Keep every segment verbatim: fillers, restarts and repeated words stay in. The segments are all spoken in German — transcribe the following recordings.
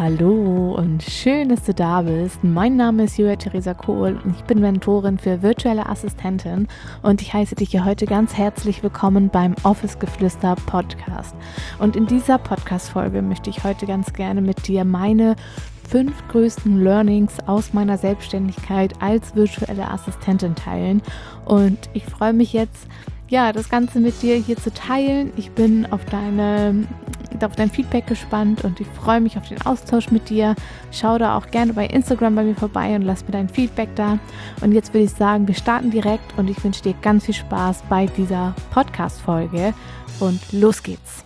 Hallo und schön, dass du da bist. Mein Name ist Julia Theresa Kohl und ich bin Mentorin für virtuelle Assistentin und ich heiße dich hier heute ganz herzlich willkommen beim Office Geflüster Podcast. Und in dieser Podcast-Folge möchte ich heute ganz gerne mit dir meine fünf größten Learnings aus meiner Selbstständigkeit als virtuelle Assistentin teilen. Und ich freue mich jetzt, ja, das Ganze mit dir hier zu teilen. Ich bin auf deine, auf dein Feedback gespannt und ich freue mich auf den Austausch mit dir. Schau da auch gerne bei Instagram bei mir vorbei und lass mir dein Feedback da. Und jetzt würde ich sagen, wir starten direkt und ich wünsche dir ganz viel Spaß bei dieser Podcast-Folge und los geht's.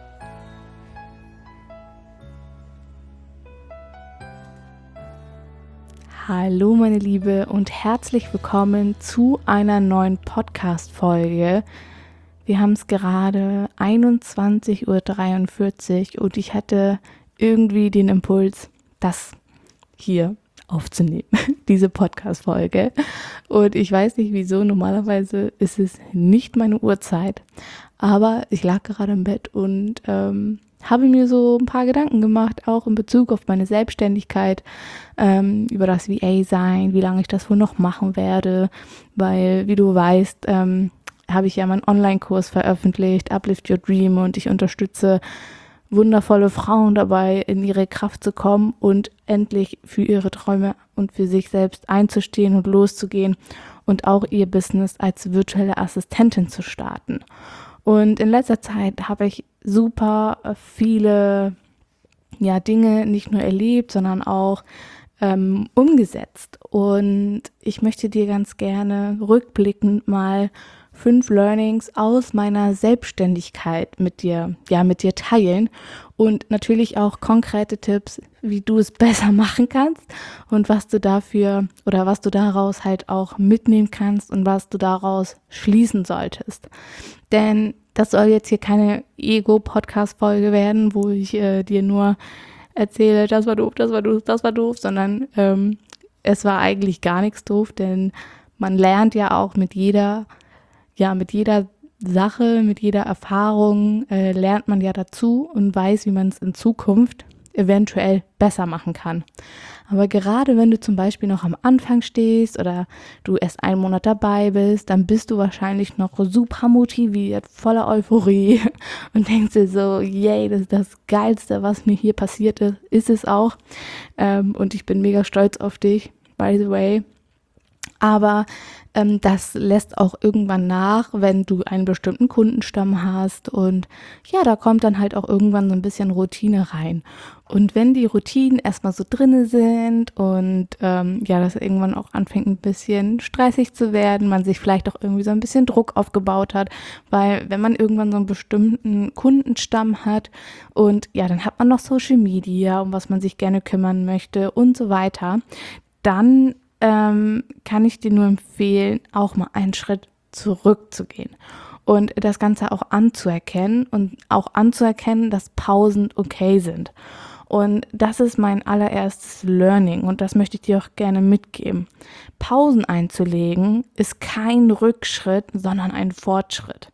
Hallo meine Liebe und herzlich willkommen zu einer neuen Podcast-Folge. Wir haben es gerade einundzwanzig Uhr dreiundvierzig und ich hatte irgendwie den Impuls, das hier aufzunehmen, diese Podcast-Folge. Und ich weiß nicht wieso, normalerweise ist es nicht meine Uhrzeit, aber ich lag gerade im Bett und ähm, habe mir so ein paar Gedanken gemacht, auch in Bezug auf meine Selbstständigkeit, ähm, über das V A-Sein, wie lange ich das wohl noch machen werde, weil, wie du weißt, ähm, habe ich ja meinen Online-Kurs veröffentlicht, Uplift Your Dream, und ich unterstütze wundervolle Frauen dabei, in ihre Kraft zu kommen und endlich für ihre Träume und für sich selbst einzustehen und loszugehen und auch ihr Business als virtuelle Assistentin zu starten. Und in letzter Zeit habe ich super viele ja, Dinge nicht nur erlebt, sondern auch ähm, umgesetzt. Und ich möchte dir ganz gerne rückblickend mal fünf Learnings aus meiner Selbstständigkeit mit dir, ja, mit dir teilen und natürlich auch konkrete Tipps, wie du es besser machen kannst und was du dafür oder was du daraus halt auch mitnehmen kannst und was du daraus schließen solltest. Denn das soll jetzt hier keine Ego-Podcast-Folge werden, wo ich äh, dir nur erzähle, das war doof, das war doof, das war doof, sondern ähm, es war eigentlich gar nichts doof, denn man lernt ja auch mit jeder Ja, mit jeder Sache, mit jeder Erfahrung äh, lernt man ja dazu und weiß, wie man es in Zukunft eventuell besser machen kann. Aber gerade wenn du zum Beispiel noch am Anfang stehst oder du erst einen Monat dabei bist, dann bist du wahrscheinlich noch super motiviert, voller Euphorie und denkst dir so, yay, das ist das Geilste, was mir hier passiert ist, ist es auch. Ähm, und ich bin mega stolz auf dich, by the way. Aber ähm, das lässt auch irgendwann nach, wenn du einen bestimmten Kundenstamm hast und ja, da kommt dann halt auch irgendwann so ein bisschen Routine rein. Und wenn die Routinen erstmal so drinne sind und ähm, ja, das irgendwann auch anfängt ein bisschen stressig zu werden, man sich vielleicht auch irgendwie so ein bisschen Druck aufgebaut hat, weil wenn man irgendwann so einen bestimmten Kundenstamm hat und ja, dann hat man noch Social Media, um was man sich gerne kümmern möchte und so weiter, dann Ähm, kann ich dir nur empfehlen, auch mal einen Schritt zurückzugehen und das Ganze auch anzuerkennen und auch anzuerkennen, dass Pausen okay sind. Und das ist mein allererstes Learning und das möchte ich dir auch gerne mitgeben. Pausen einzulegen ist kein Rückschritt, sondern ein Fortschritt.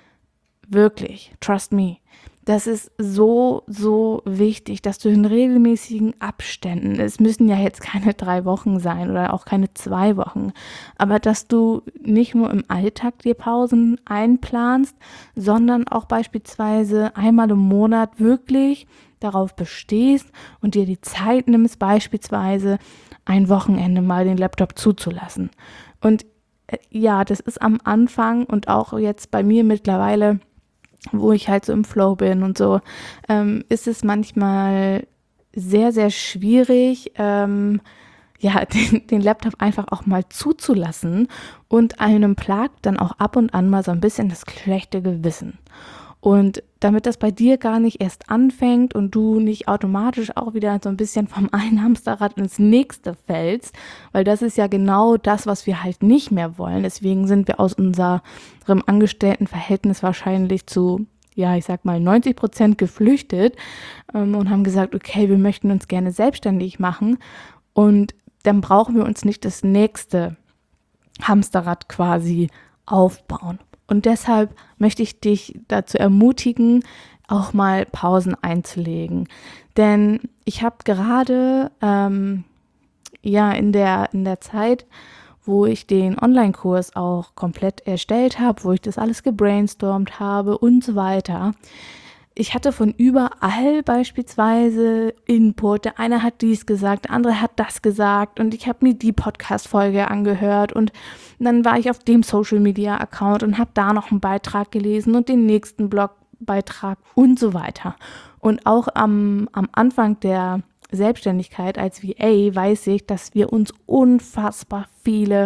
Wirklich, trust me. Das ist so, so wichtig, dass du in regelmäßigen Abständen, es müssen ja jetzt keine drei Wochen sein oder auch keine zwei Wochen, aber dass du nicht nur im Alltag dir Pausen einplanst, sondern auch beispielsweise einmal im Monat wirklich darauf bestehst und dir die Zeit nimmst, beispielsweise ein Wochenende mal den Laptop zuzulassen. Und äh, ja, das ist am Anfang und auch jetzt bei mir mittlerweile, wo ich halt so im Flow bin und so, ähm, ist es manchmal sehr, sehr schwierig, ähm, ja, den, den Laptop einfach auch mal zuzulassen und einem plagt dann auch ab und an mal so ein bisschen das schlechte Gewissen. Und damit das bei dir gar nicht erst anfängt und du nicht automatisch auch wieder so ein bisschen vom einen Hamsterrad ins nächste fällst, weil das ist ja genau das, was wir halt nicht mehr wollen. Deswegen sind wir aus unserem Angestelltenverhältnis wahrscheinlich zu, ja, ich sag mal neunzig Prozent geflüchtet ähm, und haben gesagt, okay, wir möchten uns gerne selbstständig machen und dann brauchen wir uns nicht das nächste Hamsterrad quasi aufbauen. Und deshalb möchte ich dich dazu ermutigen, auch mal Pausen einzulegen. Denn ich habe gerade ähm, ja in der, in der Zeit, wo ich den Online-Kurs auch komplett erstellt habe, wo ich das alles gebrainstormt habe und so weiter. Ich hatte von überall beispielsweise Input. Der eine hat dies gesagt, der andere hat das gesagt und ich habe mir die Podcast-Folge angehört und dann war ich auf dem Social-Media-Account und habe da noch einen Beitrag gelesen und den nächsten Blogbeitrag und so weiter. Und auch am, am Anfang der Selbstständigkeit als V A weiß ich, dass wir uns unfassbar viele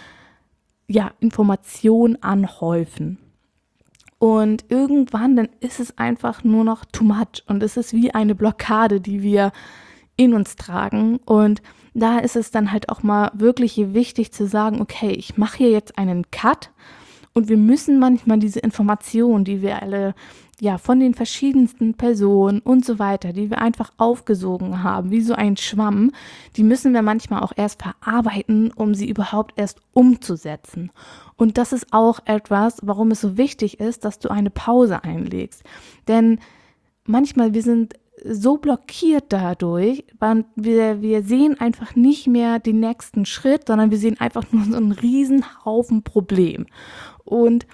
ja, Informationen anhäufen. Und irgendwann, dann ist es einfach nur noch too much und es ist wie eine Blockade, die wir in uns tragen. Und da ist es dann halt auch mal wirklich wichtig zu sagen, okay, ich mache hier jetzt einen Cut und wir müssen manchmal diese Informationen, die wir alle ja von den verschiedensten Personen und so weiter, die wir einfach aufgesogen haben, wie so ein Schwamm, die müssen wir manchmal auch erst verarbeiten, um sie überhaupt erst umzusetzen. Und das ist auch etwas, warum es so wichtig ist, dass du eine Pause einlegst. Denn manchmal, wir sind so blockiert dadurch, weil wir, wir sehen einfach nicht mehr den nächsten Schritt, sondern wir sehen einfach nur so einen riesen Haufen Problem. Und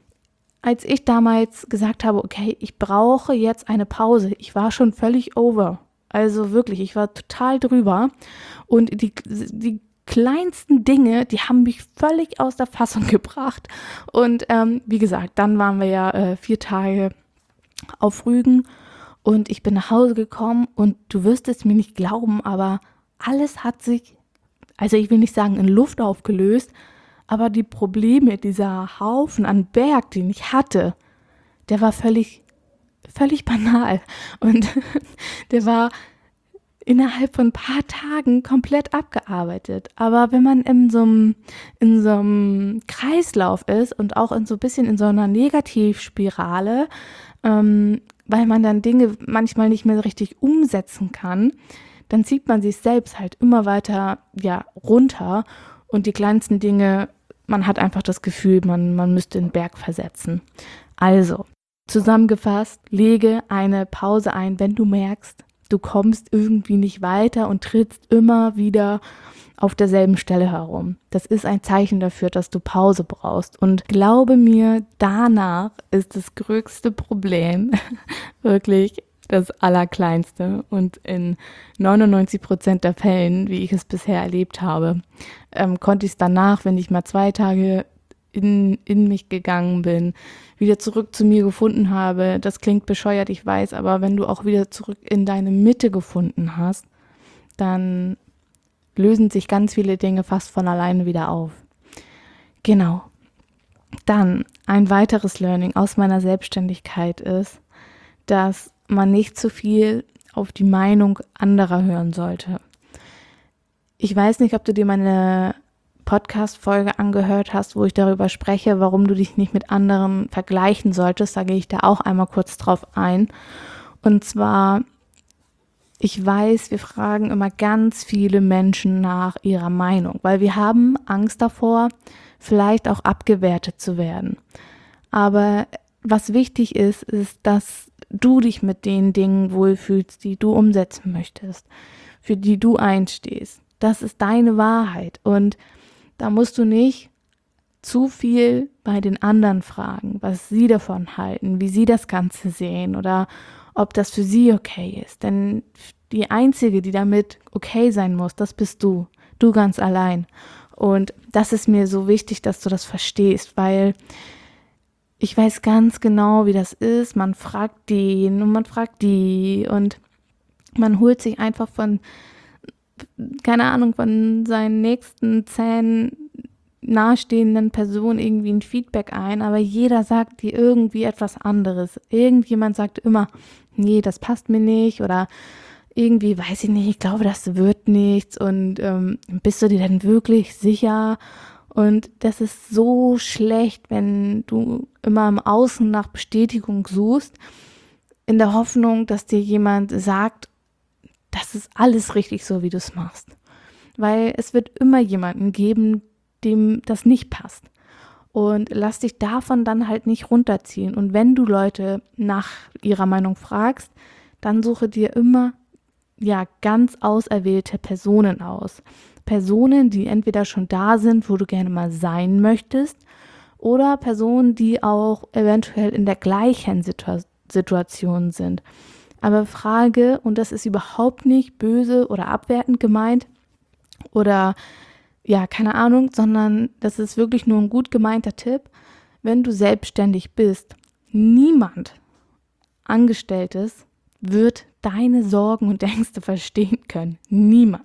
als ich damals gesagt habe, okay, ich brauche jetzt eine Pause, ich war schon völlig over. Also wirklich, ich war total drüber. Und die, die kleinsten Dinge, die haben mich völlig aus der Fassung gebracht. Und ähm, wie gesagt, dann waren wir ja äh, vier Tage auf Rügen und ich bin nach Hause gekommen und du wirst es mir nicht glauben, aber alles hat sich, also ich will nicht sagen in Luft aufgelöst, aber die Probleme, dieser Haufen an Berg, den ich hatte, der war völlig, völlig banal. Und der war innerhalb von ein paar Tagen komplett abgearbeitet. Aber wenn man in so einem, in so einem Kreislauf ist und auch in so ein bisschen in so einer Negativspirale, ähm, weil man dann Dinge manchmal nicht mehr richtig umsetzen kann, dann zieht man sich selbst halt immer weiter ja, runter und die kleinsten Dinge, man hat einfach das Gefühl, man, man müsste den Berg versetzen. Also, zusammengefasst, lege eine Pause ein, wenn du merkst, du kommst irgendwie nicht weiter und trittst immer wieder auf derselben Stelle herum. Das ist ein Zeichen dafür, dass du Pause brauchst. Und glaube mir, danach ist das größte Problem wirklich das Allerkleinste. Und in neunundneunzig Prozent der Fällen, wie ich es bisher erlebt habe, ähm, konnte ich es danach, wenn ich mal zwei Tage in, in mich gegangen bin, wieder zurück zu mir gefunden habe. Das klingt bescheuert, ich weiß, aber wenn du auch wieder zurück in deine Mitte gefunden hast, dann lösen sich ganz viele Dinge fast von alleine wieder auf. Genau. Dann ein weiteres Learning aus meiner Selbstständigkeit ist, dass man nicht zu viel auf die Meinung anderer hören sollte. Ich weiß nicht, ob du dir meine Podcast-Folge angehört hast, wo ich darüber spreche, warum du dich nicht mit anderen vergleichen solltest. Da gehe ich da auch einmal kurz drauf ein. Und zwar, ich weiß, wir fragen immer ganz viele Menschen nach ihrer Meinung, weil wir haben Angst davor, vielleicht auch abgewertet zu werden. Aber was wichtig ist, ist, dass du dich mit den Dingen wohlfühlst, die du umsetzen möchtest, für die du einstehst. Das ist deine Wahrheit und da musst du nicht zu viel bei den anderen fragen, was sie davon halten, wie sie das Ganze sehen oder ob das für sie okay ist. Denn die Einzige, die damit okay sein muss, das bist du, du ganz allein. Und das ist mir so wichtig, dass du das verstehst, weil ich weiß ganz genau, wie das ist. Man fragt den und man fragt die und man holt sich einfach von, keine Ahnung, von seinen nächsten zehn nahestehenden Personen irgendwie ein Feedback ein, aber jeder sagt dir irgendwie etwas anderes. Irgendjemand sagt immer, nee, das passt mir nicht oder irgendwie, weiß ich nicht, ich glaube, das wird nichts und ähm, bist du dir denn wirklich sicher? Und das ist so schlecht, wenn du immer im Außen nach Bestätigung suchst, in der Hoffnung, dass dir jemand sagt, das ist alles richtig so, wie du es machst. Weil es wird immer jemanden geben, dem das nicht passt. Und lass dich davon dann halt nicht runterziehen. Und wenn du Leute nach ihrer Meinung fragst, dann suche dir immer ja ganz auserwählte Personen aus. Personen, die entweder schon da sind, wo du gerne mal sein möchtest, oder Personen, die auch eventuell in der gleichen Situ- Situation sind. Aber frage, und das ist überhaupt nicht böse oder abwertend gemeint oder ja, keine Ahnung, sondern das ist wirklich nur ein gut gemeinter Tipp. Wenn du selbstständig bist, niemand Angestelltes wird deine Sorgen und Ängste verstehen können. Niemand.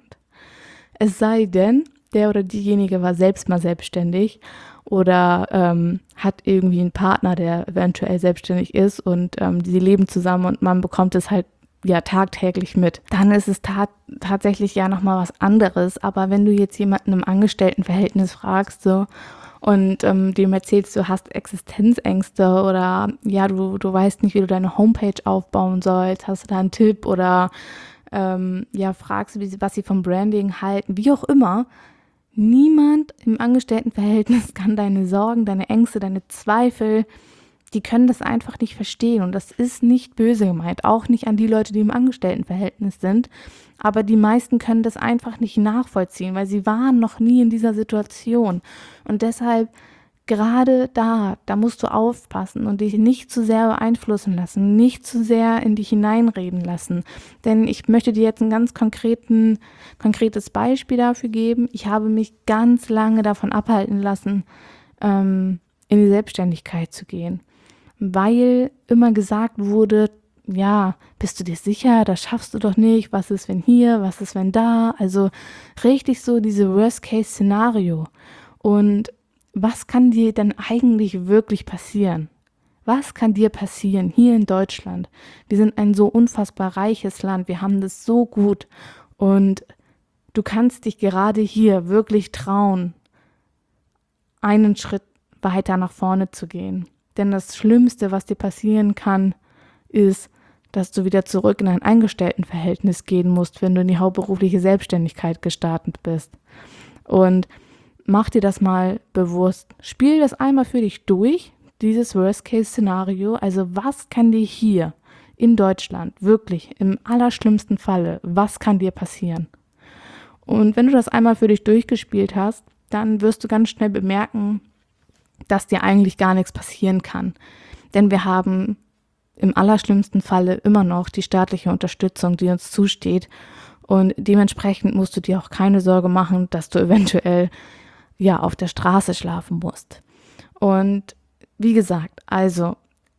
Es sei denn, der oder diejenige war selbst mal selbstständig oder ähm, hat irgendwie einen Partner, der eventuell selbstständig ist und ähm, die leben zusammen und man bekommt es halt ja tagtäglich mit. Dann ist es ta- tatsächlich ja nochmal was anderes. Aber wenn du jetzt jemanden im Angestelltenverhältnis fragst so und ähm, dem erzählst, du hast Existenzängste oder ja, du, du weißt nicht, wie du deine Homepage aufbauen sollst, hast du da einen Tipp oder ähm, ja, fragst, wie sie, was sie vom Branding halten, wie auch immer. Niemand im Angestelltenverhältnis kann deine Sorgen, deine Ängste, deine Zweifel, die können das einfach nicht verstehen. Und das ist nicht böse gemeint, auch nicht an die Leute, die im Angestelltenverhältnis sind. Aber die meisten können das einfach nicht nachvollziehen, weil sie waren noch nie in dieser Situation. Und deshalb gerade da, da musst du aufpassen und dich nicht zu sehr beeinflussen lassen, nicht zu sehr in dich hineinreden lassen. Denn ich möchte dir jetzt ein ganz konkreten, konkretes Beispiel dafür geben. Ich habe mich ganz lange davon abhalten lassen, ähm, in die Selbstständigkeit zu gehen, weil immer gesagt wurde, ja, bist du dir sicher, das schaffst du doch nicht, was ist wenn hier, was ist wenn da, also richtig so diese Worst-Case-Szenario. Und was kann dir denn eigentlich wirklich passieren? Was kann dir passieren hier in Deutschland? Wir sind ein so unfassbar reiches Land, wir haben das so gut und du kannst dich gerade hier wirklich trauen, einen Schritt weiter nach vorne zu gehen. Denn das Schlimmste, was dir passieren kann, ist, dass du wieder zurück in ein Angestelltenverhältnis gehen musst, wenn du in die hauptberufliche Selbstständigkeit gestartet bist. Und mach dir das mal bewusst. Spiel das einmal für dich durch, dieses Worst-Case-Szenario. Also was kann dir hier in Deutschland wirklich im allerschlimmsten Falle, was kann dir passieren? Und wenn du das einmal für dich durchgespielt hast, dann wirst du ganz schnell bemerken, dass dir eigentlich gar nichts passieren kann. Denn wir haben im allerschlimmsten Falle immer noch die staatliche Unterstützung, die uns zusteht. Und dementsprechend musst du dir auch keine Sorge machen, dass du eventuell ja auf der Straße schlafen musst. Und wie gesagt, also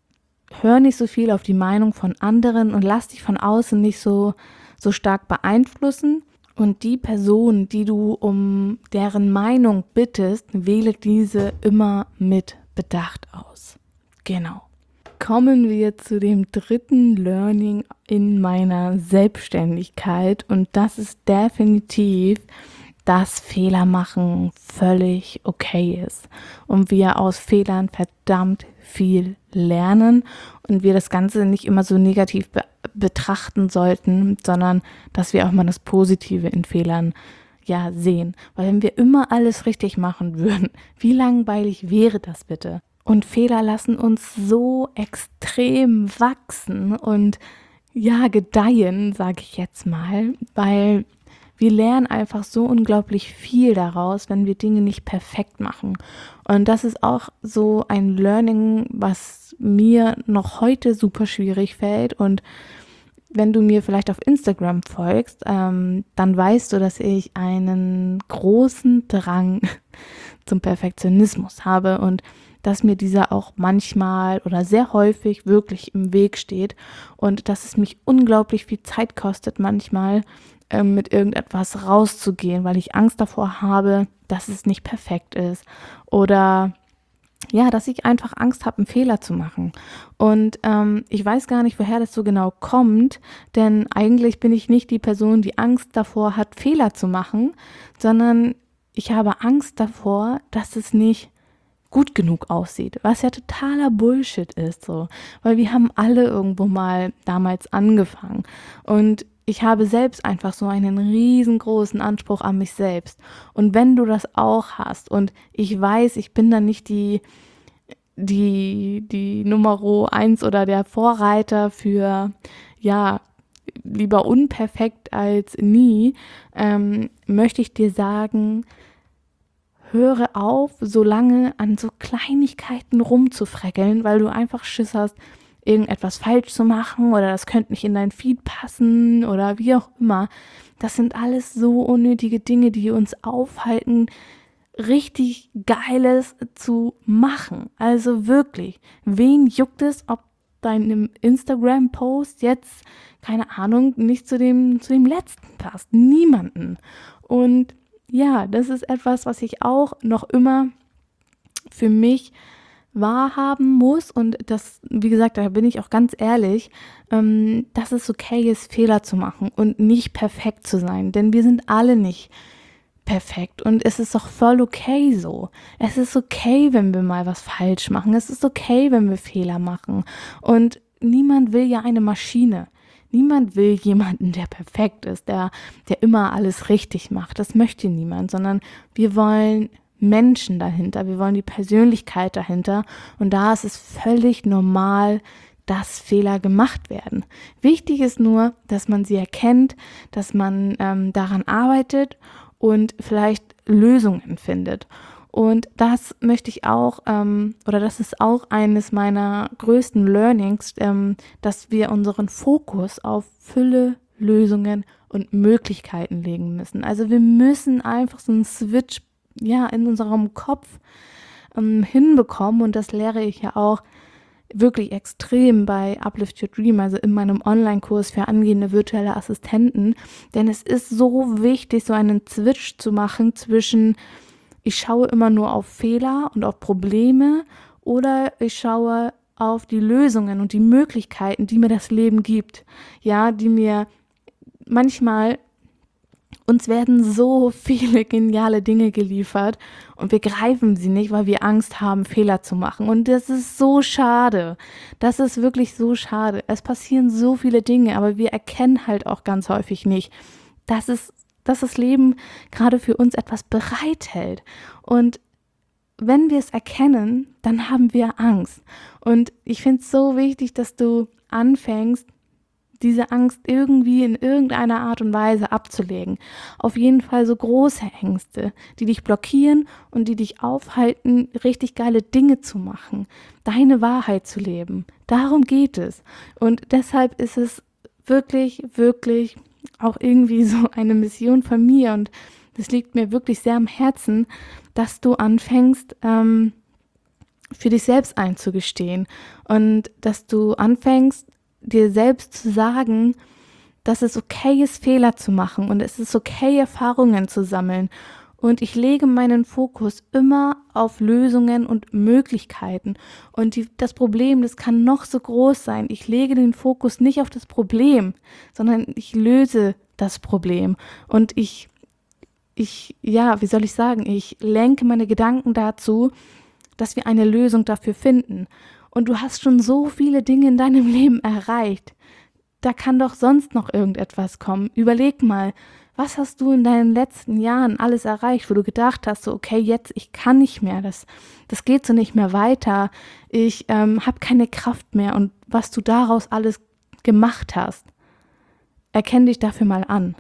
hör nicht so viel auf die Meinung von anderen und lass dich von außen nicht so, so stark beeinflussen. Und die Person, die du um deren Meinung bittest, wähle diese immer mit Bedacht aus. Genau. Kommen wir zu dem dritten Learning in meiner Selbstständigkeit und das ist definitiv, dass Fehler machen völlig okay ist und wir aus Fehlern verdammt viel lernen und wir das Ganze nicht immer so negativ be- betrachten sollten, sondern dass wir auch mal das Positive in Fehlern ja sehen. Weil wenn wir immer alles richtig machen würden, wie langweilig wäre das bitte? Und Fehler lassen uns so extrem wachsen und ja, gedeihen, sage ich jetzt mal, weil wir lernen einfach so unglaublich viel daraus, wenn wir Dinge nicht perfekt machen. Und das ist auch so ein Learning, was mir noch heute super schwierig fällt. Und wenn du mir vielleicht auf Instagram folgst, ähm, dann weißt du, dass ich einen großen Drang zum Perfektionismus habe und dass mir dieser auch manchmal oder sehr häufig wirklich im Weg steht und dass es mich unglaublich viel Zeit kostet, manchmal ähm, mit irgendetwas rauszugehen, weil ich Angst davor habe, dass es nicht perfekt ist oder ja, dass ich einfach Angst habe, einen Fehler zu machen. Und ähm, ich weiß gar nicht, woher das so genau kommt, denn eigentlich bin ich nicht die Person, die Angst davor hat, Fehler zu machen, sondern ich habe Angst davor, dass es nicht gut genug aussieht, was ja totaler Bullshit ist, so, weil wir haben alle irgendwo mal damals angefangen und ich habe selbst einfach so einen riesengroßen Anspruch an mich selbst und wenn du das auch hast und ich weiß, ich bin dann nicht die die die Numero eins oder der Vorreiter für ja lieber unperfekt als nie, ähm, möchte ich dir sagen, höre auf, so lange an so Kleinigkeiten rumzufreckeln, weil du einfach Schiss hast, irgendetwas falsch zu machen oder das könnte nicht in dein Feed passen oder wie auch immer. Das sind alles so unnötige Dinge, die uns aufhalten, richtig Geiles zu machen. Also wirklich, wen juckt es, ob deinem Instagram-Post jetzt, keine Ahnung, nicht zu dem, zu dem letzten passt? Niemanden. Und ja, das ist etwas, was ich auch noch immer für mich wahrhaben muss und das, wie gesagt, da bin ich auch ganz ehrlich, ähm, dass es okay ist, Fehler zu machen und nicht perfekt zu sein, denn wir sind alle nicht perfekt und es ist doch voll okay so. Es ist okay, wenn wir mal was falsch machen, es ist okay, wenn wir Fehler machen und niemand will ja eine Maschine. Niemand will jemanden, der perfekt ist, der, der immer alles richtig macht. Das möchte niemand, sondern wir wollen Menschen dahinter, wir wollen die Persönlichkeit dahinter und da ist es völlig normal, dass Fehler gemacht werden. Wichtig ist nur, dass man sie erkennt, dass man ähm, daran arbeitet und vielleicht Lösungen findet. Und das möchte ich auch, ähm, oder das ist auch eines meiner größten Learnings, ähm, dass wir unseren Fokus auf Fülle, Lösungen und Möglichkeiten legen müssen. Also wir müssen einfach so einen Switch ja, in unserem Kopf ähm, hinbekommen und das lehre ich ja auch wirklich extrem bei Uplift Your Dream, also in meinem Online-Kurs für angehende virtuelle Assistenten, denn es ist so wichtig, so einen Switch zu machen zwischen ich schaue immer nur auf Fehler und auf Probleme oder ich schaue auf die Lösungen und die Möglichkeiten, die mir das Leben gibt, ja, die mir manchmal uns werden so viele geniale Dinge geliefert und wir greifen sie nicht, weil wir Angst haben, Fehler zu machen. Und das ist so schade. Das ist wirklich so schade. Es passieren so viele Dinge, aber wir erkennen halt auch ganz häufig nicht, dass es, dass das Leben gerade für uns etwas bereithält. Und wenn wir es erkennen, dann haben wir Angst. Und ich finde es so wichtig, dass du anfängst, diese Angst irgendwie in irgendeiner Art und Weise abzulegen. Auf jeden Fall so große Ängste, die dich blockieren und die dich aufhalten, richtig geile Dinge zu machen, deine Wahrheit zu leben. Darum geht es. Und deshalb ist es wirklich, wirklich auch irgendwie so eine Mission von mir und das liegt mir wirklich sehr am Herzen, dass du anfängst, ähm, für dich selbst einzugestehen und dass du anfängst, dir selbst zu sagen, dass es okay ist, Fehler zu machen und es ist okay, Erfahrungen zu sammeln. Und ich lege meinen Fokus immer auf Lösungen und Möglichkeiten. Und die, das Problem, das kann noch so groß sein. Ich lege den Fokus nicht auf das Problem, sondern ich löse das Problem. Und ich, ich, ja, wie soll ich sagen, ich lenke meine Gedanken dazu, dass wir eine Lösung dafür finden. Und du hast schon so viele Dinge in deinem Leben erreicht. Da kann doch sonst noch irgendetwas kommen. Überleg mal, was hast du in deinen letzten Jahren alles erreicht, wo du gedacht hast, so okay, jetzt, ich kann nicht mehr, das, das geht so nicht mehr weiter, ich ähm, habe keine Kraft mehr und was du daraus alles gemacht hast. Erkenn dich dafür mal an.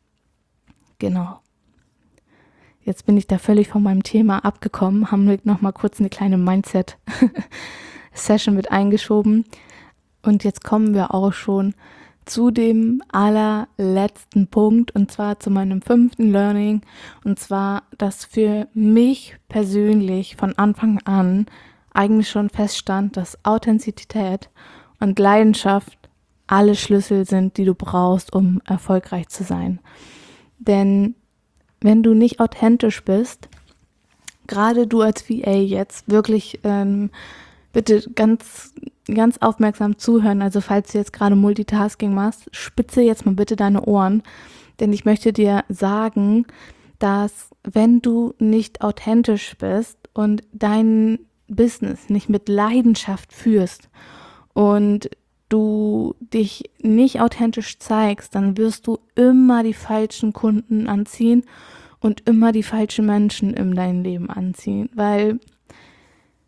Genau. Jetzt bin ich da völlig von meinem Thema abgekommen, haben wir noch mal kurz eine kleine Mindset Session mit eingeschoben und jetzt kommen wir auch schon zu dem allerletzten Punkt und zwar zu meinem fünften Learning und zwar, dass für mich persönlich von Anfang an eigentlich schon feststand, dass Authentizität und Leidenschaft alle Schlüssel sind, die du brauchst, um erfolgreich zu sein. Denn wenn du nicht authentisch bist, gerade du als V A jetzt wirklich ähm, bitte ganz, ganz aufmerksam zuhören. Also falls du jetzt gerade Multitasking machst, spitze jetzt mal bitte deine Ohren. Denn ich möchte dir sagen, dass wenn du nicht authentisch bist und dein Business nicht mit Leidenschaft führst und du dich nicht authentisch zeigst, dann wirst du immer die falschen Kunden anziehen und immer die falschen Menschen in dein Leben anziehen. Weil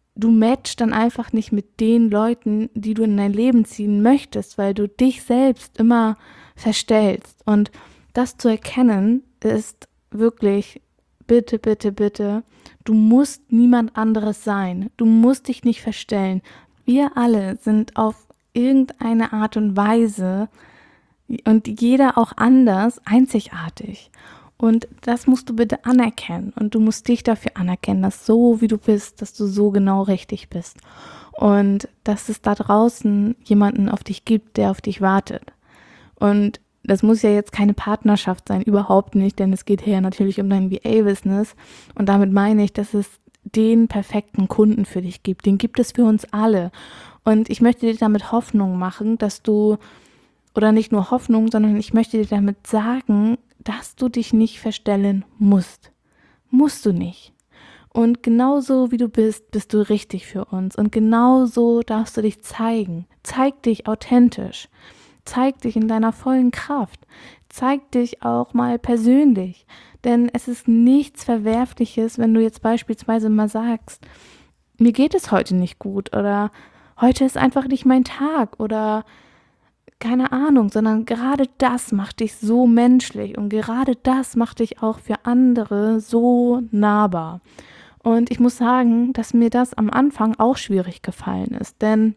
du matchst dann einfach nicht mit den Leuten, die du in dein Leben ziehen möchtest, weil du dich selbst immer verstellst. Und das zu erkennen ist wirklich, bitte, bitte, bitte, du musst niemand anderes sein. Du musst dich nicht verstellen. Wir alle sind auf irgendeine Art und Weise und jeder auch anders einzigartig. Und das musst du bitte anerkennen. Und du musst dich dafür anerkennen, dass so wie du bist, dass du so genau richtig bist. Und dass es da draußen jemanden auf dich gibt, der auf dich wartet. Und das muss ja jetzt keine Partnerschaft sein, überhaupt nicht, denn es geht hier natürlich um dein V A-Business. Und damit meine ich, dass es den perfekten Kunden für dich gibt. Den gibt es für uns alle. Und ich möchte dir damit Hoffnung machen, dass du, oder nicht nur Hoffnung, sondern ich möchte dir damit sagen, dass du dich nicht verstellen musst. Musst du nicht. Und genauso wie du bist, bist du richtig für uns. Und genauso darfst du dich zeigen. Zeig dich authentisch. Zeig dich in deiner vollen Kraft. Zeig dich auch mal persönlich. Denn es ist nichts Verwerfliches, wenn du jetzt beispielsweise mal sagst, mir geht es heute nicht gut oder heute ist einfach nicht mein Tag oder keine Ahnung, sondern gerade das macht dich so menschlich und gerade das macht dich auch für andere so nahbar. Und ich muss sagen, dass mir das am Anfang auch schwierig gefallen ist, denn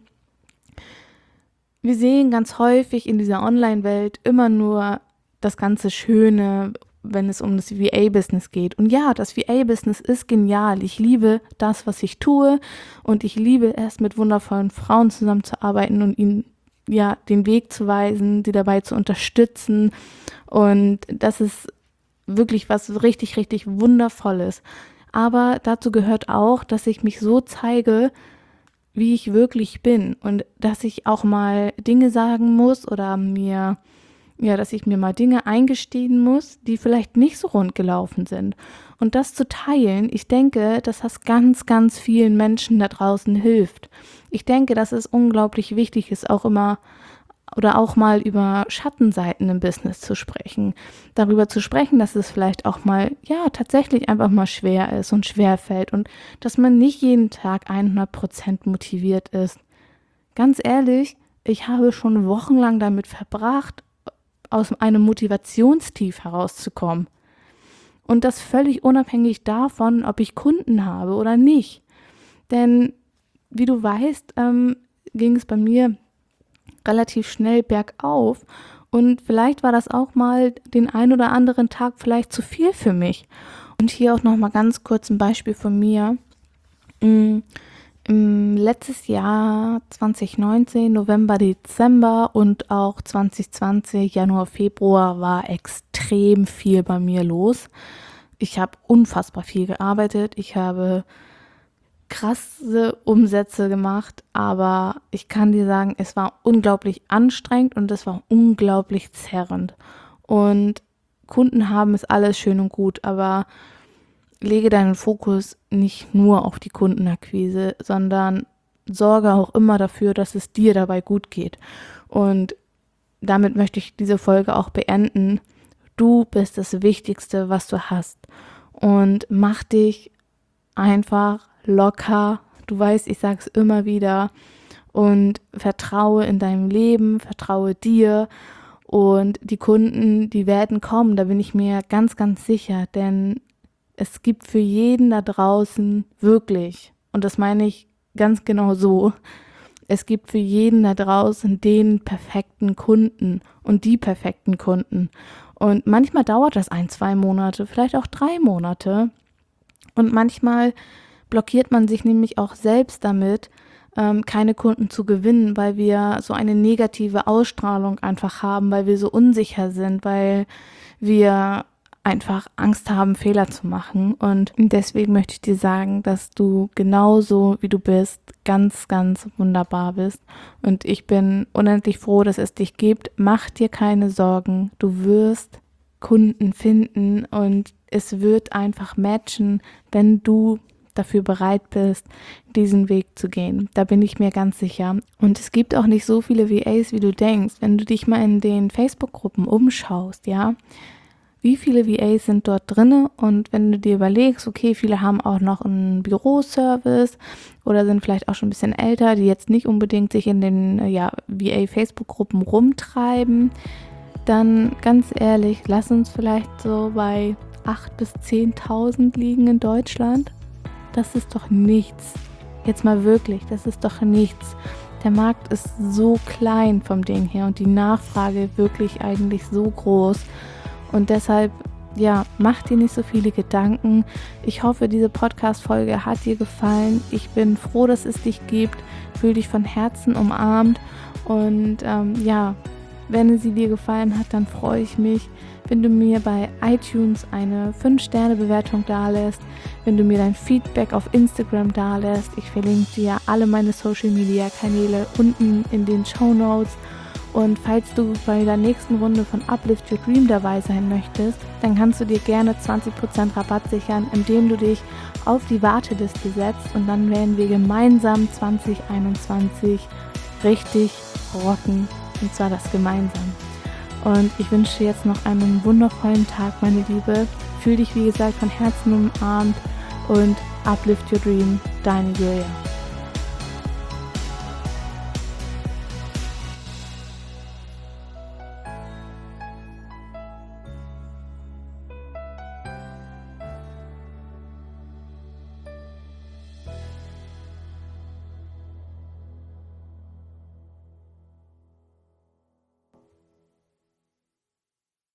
wir sehen ganz häufig in dieser Online-Welt immer nur das ganze Schöne, wenn es um das V A-Business geht. Und ja, das V A-Business ist genial. Ich liebe das, was ich tue und ich liebe es, mit wundervollen Frauen zusammenzuarbeiten und ihnen ja den Weg zu weisen, sie dabei zu unterstützen. Und das ist wirklich was richtig, richtig Wundervolles. Aber dazu gehört auch, dass ich mich so zeige, wie ich wirklich bin und dass ich auch mal Dinge sagen muss oder mir, ja, dass ich mir mal Dinge eingestehen muss, die vielleicht nicht so rund gelaufen sind. Und das zu teilen, ich denke, dass das ganz, ganz vielen Menschen da draußen hilft. Ich denke, dass es unglaublich wichtig ist, auch immer oder auch mal über Schattenseiten im Business zu sprechen. Darüber zu sprechen, dass es vielleicht auch mal, ja, tatsächlich einfach mal schwer ist und schwer fällt und dass man nicht jeden Tag hundert Prozent motiviert ist. Ganz ehrlich, ich habe schon wochenlang damit verbracht, aus einem Motivationstief herauszukommen. Und das völlig unabhängig davon, ob ich Kunden habe oder nicht. Denn, wie du weißt, ähm, ging es bei mir relativ schnell bergauf und vielleicht war das auch mal den ein oder anderen Tag vielleicht zu viel für mich. Und hier auch nochmal ganz kurz ein Beispiel von mir. Im letztes Jahr zwanzig neunzehn, November, Dezember und auch zwanzig zwanzig, Januar, Februar war extrem viel bei mir los. Ich habe unfassbar viel gearbeitet. Ich habe krasse Umsätze gemacht, aber ich kann dir sagen, es war unglaublich anstrengend und es war unglaublich zerrend. Und Kunden haben es alles schön und gut, aber lege deinen Fokus nicht nur auf die Kundenakquise, sondern sorge auch immer dafür, dass es dir dabei gut geht. Und damit möchte ich diese Folge auch beenden. Du bist das Wichtigste, was du hast. Und mach dich einfach locker. Du weißt, ich sage es immer wieder. Und vertraue in deinem Leben, vertraue dir. Und die Kunden, die werden kommen, da bin ich mir ganz, ganz sicher. Denn es gibt für jeden da draußen wirklich, und das meine ich ganz genau so, es gibt für jeden da draußen den perfekten Kunden und die perfekten Kunden. Und manchmal dauert das ein, zwei Monate, vielleicht auch drei Monate. Und manchmal blockiert man sich nämlich auch selbst damit, ähm, keine Kunden zu gewinnen, weil wir so eine negative Ausstrahlung einfach haben, weil wir so unsicher sind, weil wir einfach Angst haben, Fehler zu machen. Und deswegen möchte ich dir sagen, dass du genauso wie du bist, ganz, ganz wunderbar bist. Und ich bin unendlich froh, dass es dich gibt. Mach dir keine Sorgen. Du wirst Kunden finden und es wird einfach matchen, wenn du dafür bereit bist, diesen Weg zu gehen. Da bin ich mir ganz sicher. Und es gibt auch nicht so viele V As, wie du denkst. Wenn du dich mal in den Facebook-Gruppen umschaust, ja, wie viele V As sind dort drin, und wenn du dir überlegst, okay, viele haben auch noch einen Büroservice oder sind vielleicht auch schon ein bisschen älter, die jetzt nicht unbedingt sich in den ja, V A-Facebook-Gruppen rumtreiben, dann ganz ehrlich, lass uns vielleicht so bei achttausend bis zehntausend liegen in Deutschland. Das ist doch nichts. Jetzt mal wirklich, das ist doch nichts. Der Markt ist so klein vom Ding her und die Nachfrage wirklich eigentlich so groß. Und deshalb, ja, mach dir nicht so viele Gedanken. Ich hoffe, diese Podcast-Folge hat dir gefallen. Ich bin froh, dass es dich gibt. Fühl dich von Herzen umarmt. Und ähm, ja, wenn sie dir gefallen hat, dann freue ich mich, wenn du mir bei iTunes eine fünf Sterne Bewertung dalässt, wenn du mir dein Feedback auf Instagram dalässt. Ich verlinke dir alle meine Social-Media-Kanäle unten in den Shownotes. Und falls du bei der nächsten Runde von Uplift Your Dream dabei sein möchtest, dann kannst du dir gerne zwanzig Prozent Rabatt sichern, indem du dich auf die Warteliste setzt, und dann werden wir gemeinsam zwanzig einundzwanzig richtig rocken, und zwar das gemeinsam. Und ich wünsche dir jetzt noch einen wundervollen Tag, meine Liebe. Fühl dich, wie gesagt, von Herzen umarmt und Uplift Your Dream, deine Julia.